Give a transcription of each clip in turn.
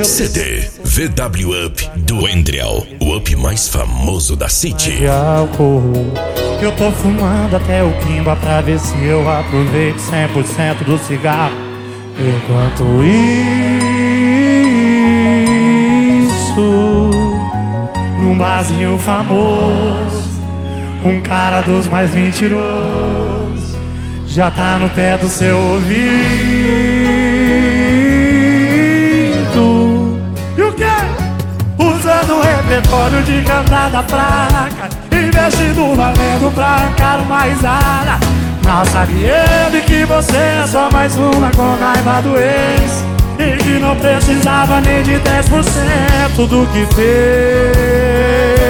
CD VW Up do Endriel, o up mais famoso da City. De álcool, eu tô fumando até o quimba pra ver se eu aproveito 100% do cigarro. Enquanto isso, num barzinho famoso, um cara dos mais mentirosos já tá no pé do seu ouvido. E o quê? Usando o repertório de cantada fraca, investindo valendo pra arrancar uma risada. Mal sabe ele que você é só mais uma com raiva do ex, e que não precisava nem de 10% do que fez.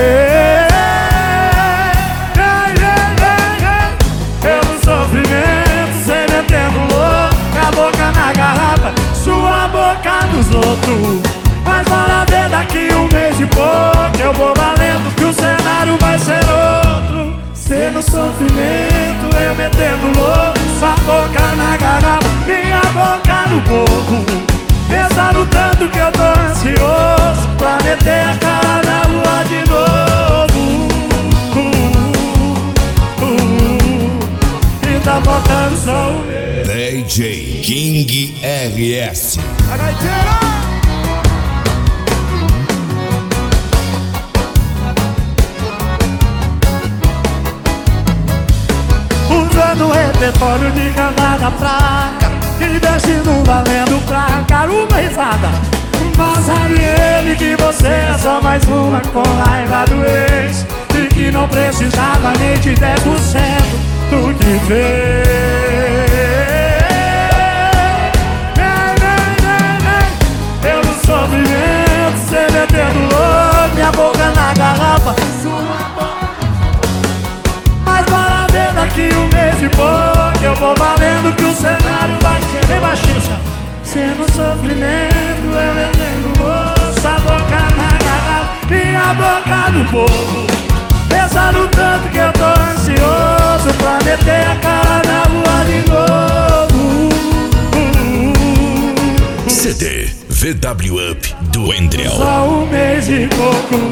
Pelo sofrimento, cê metendo louco, a boca na garrafa, sua boca nos outros. Mas bora ver daqui um mês e pouco, eu vou valendo que o cenário vai ser outro. Cê no sofrimento, eu metendo louco, sua boca na garrafa, minha boca no boco. Pensando tanto que eu tô ansioso pra meter a cara na rua de novo. E tá faltando só o meu DJ King RS. Usando o repertório de cantada fraca, investindo valendo pra arrancar uma risada. Mas sabe ele que você é só mais uma com raiva do ex, e que não precisava nem de 10% do que fez. Pelo sofrimento, cê metendo louco, minha boca na garrafa, sua boca. Mas bora ver daqui um mês e pouco, eu vou valendo que o cenário vai ser bem baixinho. Cê no sofrimento, eu vendendo moço, a boca na garrafa, minha boca no povo. Pensando tanto que eu tô ansioso pra meter a cara na rua de novo. CD VW Up do Endriel. Só um mês e pouco.